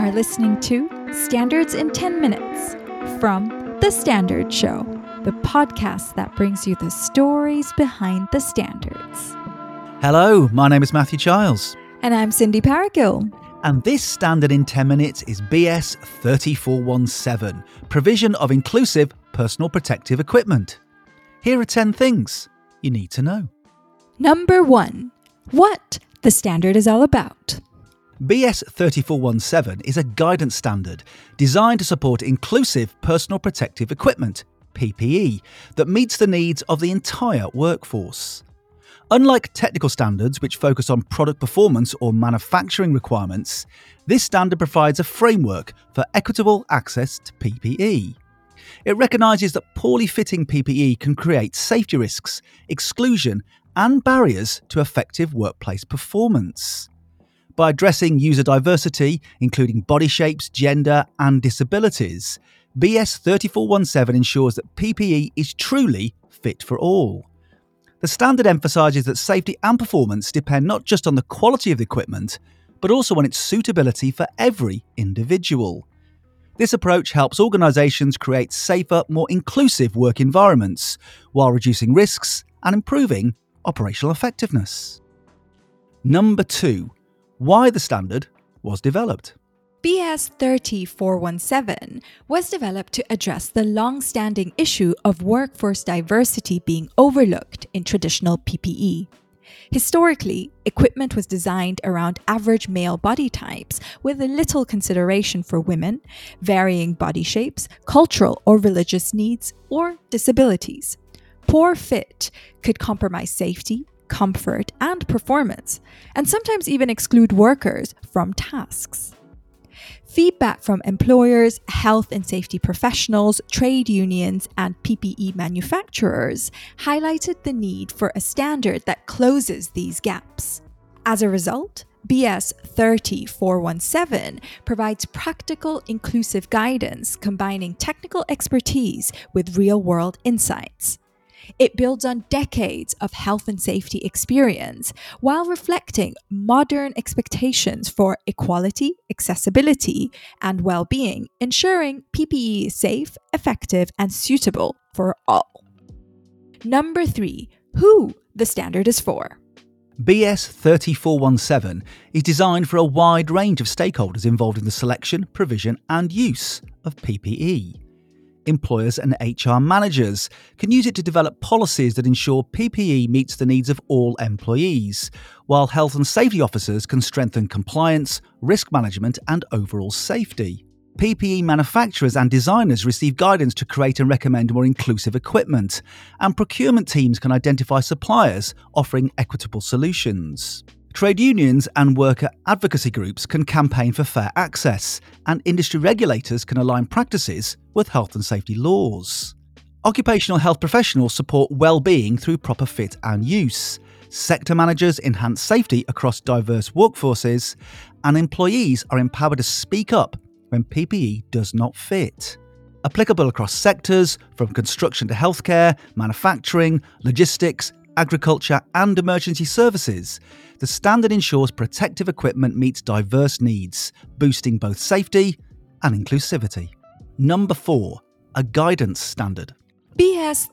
are listening to Standards in 10 Minutes from The Standard Show, the podcast that brings you the stories behind the standards. Hello, my name is Matthew Giles. And I'm Cindy Paragill. And this Standard in 10 Minutes is BS 3417, Provision of Inclusive Personal Protective Equipment. Here are 10 things you need to know. Number 1. What the standard is all about. BS 3417 is a guidance standard designed to support inclusive personal protective equipment, PPE, that meets the needs of the entire workforce. Unlike technical standards which focus on product performance or manufacturing requirements, this standard provides a framework for equitable access to PPE. It recognises that poorly fitting PPE can create safety risks, exclusion, and barriers to effective workplace performance. By addressing user diversity, including body shapes, gender, and disabilities, BS 3417 ensures that PPE is truly fit for all. The standard emphasises that safety and performance depend not just on the quality of the equipment, but also on its suitability for every individual. This approach helps organisations create safer, more inclusive work environments, while reducing risks and improving operational effectiveness. Number 2. Why the standard was developed. BS 3417 was developed to address the long-standing issue of workforce diversity being overlooked in traditional PPE. Historically, equipment was designed around average male body types with little consideration for women, varying body shapes, cultural or religious needs, or disabilities. Poor fit could compromise safety, comfort, and performance, and sometimes even exclude workers from tasks. Feedback from employers, health and safety professionals, trade unions, and PPE manufacturers highlighted the need for a standard that closes these gaps. As a result, BS 3417 provides practical, inclusive guidance combining technical expertise with real-world insights. It builds on decades of health and safety experience while reflecting modern expectations for equality, accessibility, and well-being, ensuring PPE is safe, effective, and suitable for all. Number 3. Who the standard is for. BS 3417 is designed for a wide range of stakeholders involved in the selection, provision, and use of PPE. Employers and HR managers can use it to develop policies that ensure PPE meets the needs of all employees, while health and safety officers can strengthen compliance, risk management, and overall safety. PPE manufacturers and designers receive guidance to create and recommend more inclusive equipment, and procurement teams can identify suppliers offering equitable solutions. Trade unions and worker advocacy groups can campaign for fair access, and industry regulators can align practices with health and safety laws. Occupational health professionals support well-being through proper fit and use. Sector managers enhance safety across diverse workforces, and employees are empowered to speak up when PPE does not fit. Applicable across sectors from construction to healthcare, manufacturing, logistics, agriculture, and emergency services, the standard ensures protective equipment meets diverse needs, boosting both safety and inclusivity. Number 4. A guidance standard. BS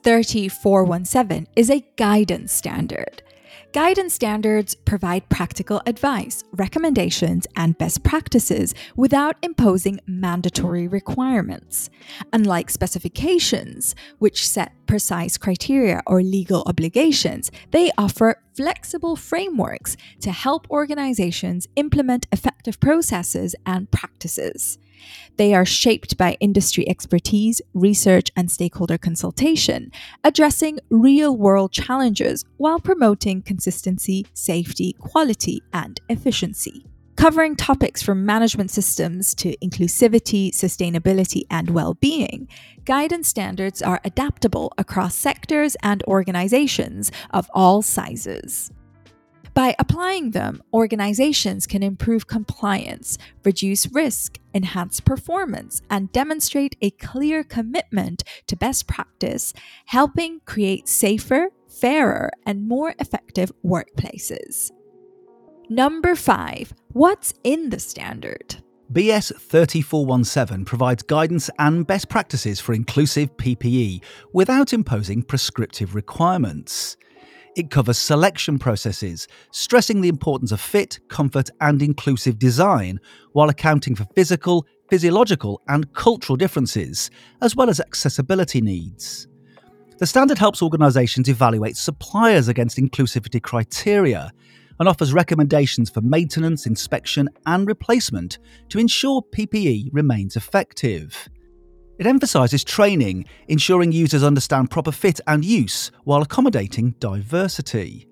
3417 is a guidance standard. Guidance standards provide practical advice, recommendations, and best practices without imposing mandatory requirements. Unlike specifications, which set precise criteria or legal obligations, they offer flexible frameworks to help organizations implement effective processes and practices. They are shaped by industry expertise, research, and stakeholder consultation, addressing real-world challenges while promoting consistency, safety, quality, and efficiency. Covering topics from management systems to inclusivity, sustainability, and well-being, guidance standards are adaptable across sectors and organizations of all sizes. By applying them, organizations can improve compliance, reduce risk, enhance performance, and demonstrate a clear commitment to best practice, helping create safer, fairer, and more effective workplaces. Number 5. What's in the standard? BS 3417 provides guidance and best practices for inclusive PPE without imposing prescriptive requirements. It covers selection processes, stressing the importance of fit, comfort, and inclusive design, while accounting for physical, physiological, and cultural differences, as well as accessibility needs. The standard helps organisations evaluate suppliers against inclusivity criteria and offers recommendations for maintenance, inspection, and replacement to ensure PPE remains effective. It emphasises training, ensuring users understand proper fit and use while accommodating diversity.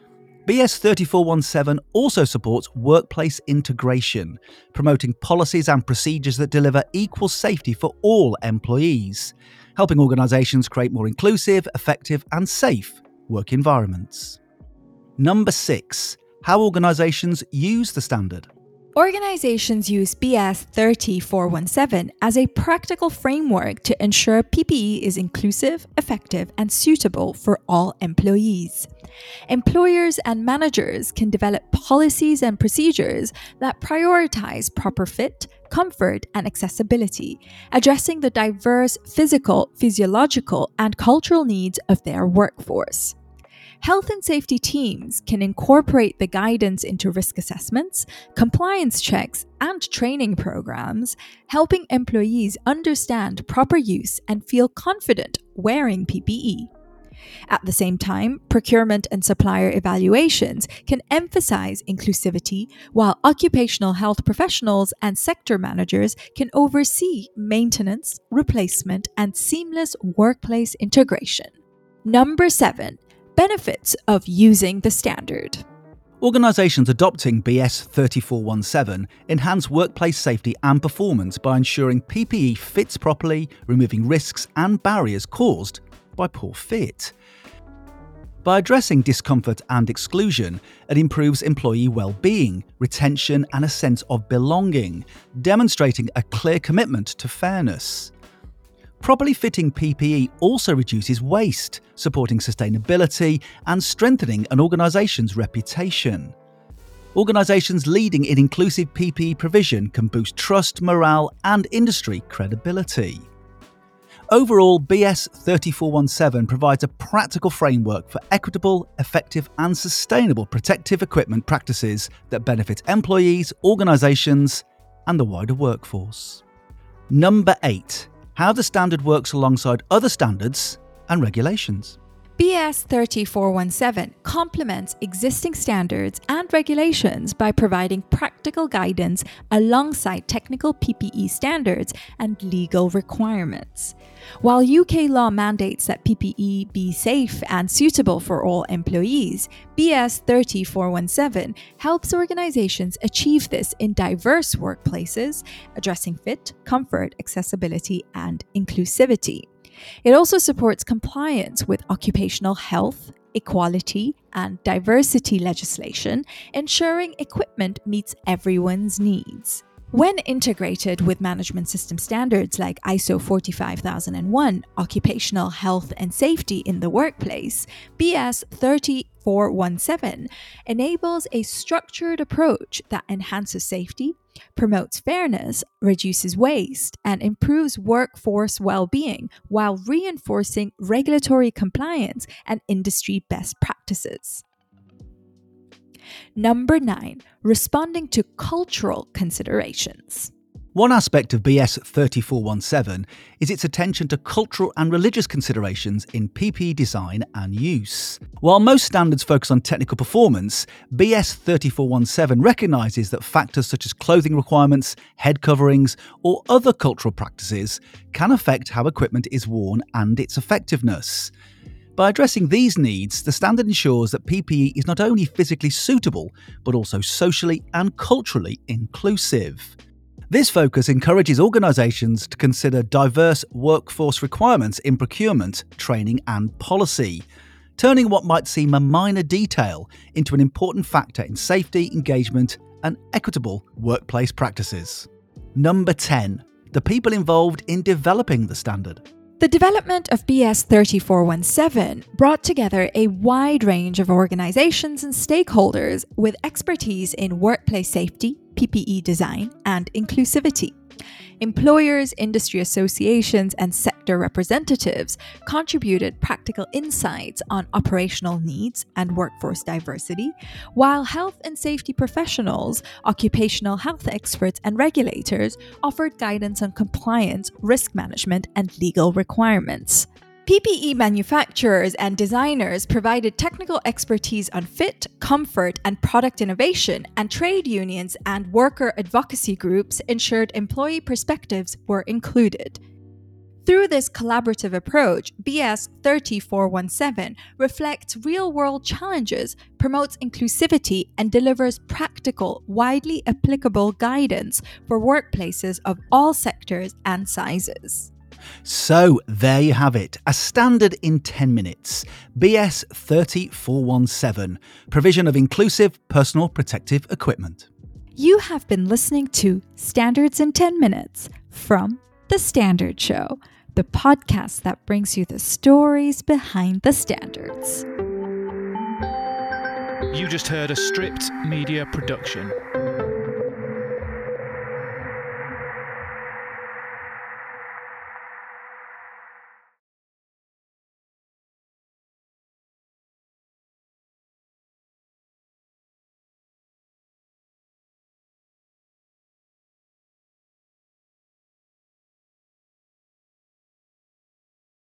BS 3417 also supports workplace integration, promoting policies and procedures that deliver equal safety for all employees, helping organisations create more inclusive, effective, and safe work environments. Number 6. How organisations use the standard. Organizations use BS 3417 as a practical framework to ensure PPE is inclusive, effective, and suitable for all employees. Employers and managers can develop policies and procedures that prioritize proper fit, comfort, and accessibility, addressing the diverse physical, physiological, and cultural needs of their workforce. Health and safety teams can incorporate the guidance into risk assessments, compliance checks, and training programs, helping employees understand proper use and feel confident wearing PPE. At the same time, procurement and supplier evaluations can emphasize inclusivity, while occupational health professionals and sector managers can oversee maintenance, replacement, and seamless workplace integration. Number 7. Benefits of using the standard. Organisations adopting BS 3417 enhance workplace safety and performance by ensuring PPE fits properly, removing risks and barriers caused by poor fit. By addressing discomfort and exclusion, it improves employee well-being, retention, and a sense of belonging, demonstrating a clear commitment to fairness. Properly fitting PPE also reduces waste, supporting sustainability and strengthening an organisation's reputation. Organisations leading in inclusive PPE provision can boost trust, morale, and industry credibility. Overall, BS 3417 provides a practical framework for equitable, effective, and sustainable protective equipment practices that benefit employees, organisations, and the wider workforce. Number 8. How the standard works alongside other standards and regulations. BS 3417 complements existing standards and regulations by providing practical guidance alongside technical PPE standards and legal requirements. While UK law mandates that PPE be safe and suitable for all employees, BS 3417 helps organizations achieve this in diverse workplaces, addressing fit, comfort, accessibility, and inclusivity. It also supports compliance with occupational health, equality, and diversity legislation, ensuring equipment meets everyone's needs. When integrated with management system standards like ISO 45001, Occupational Health and Safety in the Workplace, BS 3417 enables a structured approach that enhances safety, promotes fairness, reduces waste, and improves workforce well-being while reinforcing regulatory compliance and industry best practices. Number 9. Responding to cultural considerations. One aspect of BS 3417 is its attention to cultural and religious considerations in PPE design and use. While most standards focus on technical performance, BS 3417 recognises that factors such as clothing requirements, head coverings, or other cultural practices can affect how equipment is worn and its effectiveness. By addressing these needs, the standard ensures that PPE is not only physically suitable, but also socially and culturally inclusive. This focus encourages organisations to consider diverse workforce requirements in procurement, training, and policy, turning what might seem a minor detail into an important factor in safety, engagement, and equitable workplace practices. Number 10. The people involved in developing the standard. The development of BS 3417 brought together a wide range of organizations and stakeholders with expertise in workplace safety, PPE design, and inclusivity. Employers, industry associations, and sector representatives contributed practical insights on operational needs and workforce diversity, while health and safety professionals, occupational health experts, and regulators offered guidance on compliance, risk management, and legal requirements. PPE manufacturers and designers provided technical expertise on fit, comfort, and product innovation, and trade unions and worker advocacy groups ensured employee perspectives were included. Through this collaborative approach, BS 3417 reflects real-world challenges, promotes inclusivity, and delivers practical, widely applicable guidance for workplaces of all sectors and sizes. So there you have it, a standard in 10 minutes, BS 3417, provision of inclusive personal protective equipment. You have been listening to Standards in 10 Minutes from The Standard Show, the podcast that brings you the stories behind the standards. You just heard a Stripped Media production.